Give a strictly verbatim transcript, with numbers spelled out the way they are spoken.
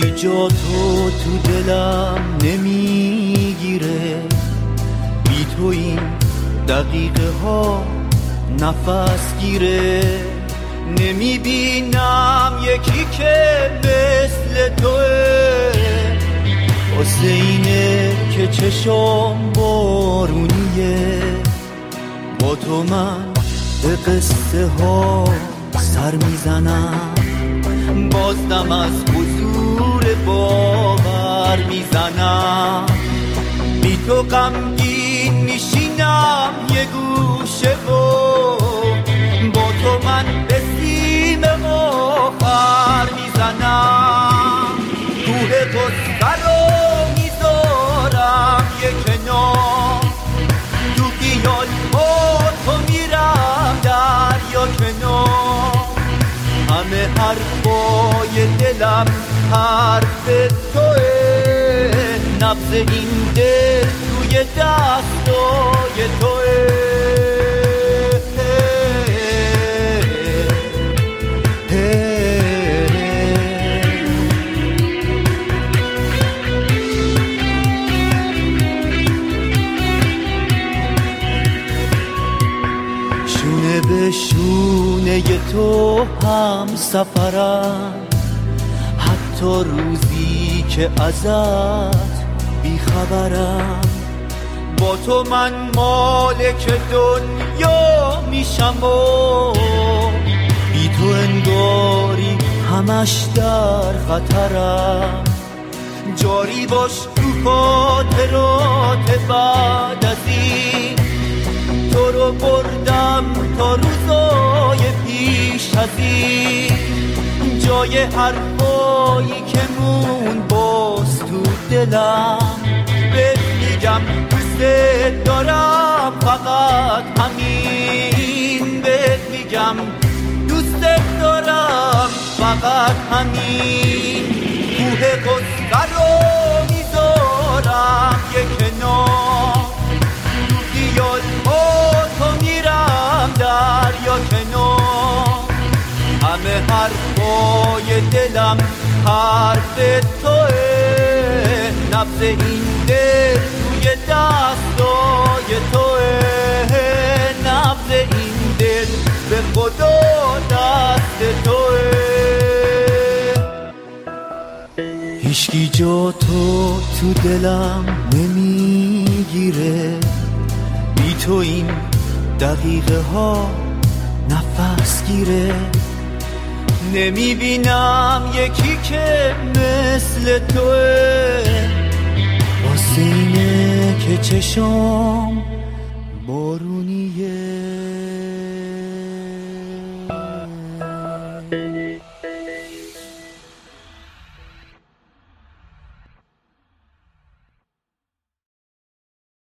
هیچکی جا تو تو دلم نمیگیره، بی تو این دقیقه ها نفس گیره. نمیبینم یکی که مثل توه، واسه اینه که چشم بارونیه. با تو من به قصه ها سر میزنم، بازدم از حضور باور میزنم. بی تو غمگین میشینم یه گوشه و با تو من به سیم آخر میزنم. کوه قصه رو میذارم یه کنار، تو خیال با تو میرم دریا کنار. همه حرفای دلم حرف توه، نبض این دل توی دستای توه. شونه به شونه تو هم سفرم، حتی روزی که ازت بیخبرم. با تو من مالک دنیا میشم و بی تو انگاری همش در خطرم. جاری باش تو خاطرات بعد از این، تو رو بردم تا روزای پیش از این. جای حرفایی که مون باز تو دلم، بهت میگم دوست دارم فقط همین. بهت میگم دوست دارم فقط همین. کوه قصه رو میذارم یه کنار، تو خیال با تو میرم دریا کنار. همه حرفای دلم حرف توه، نبض این دل توی دستای توه. نبض این دل به خدا دست توه. هیچکی جا تو تو دلم نمیگیره، بی تو این دقیقه ها نفس گیره. نمیبینم یکی که مثل توه، واسه اینه که چشم بارونیه.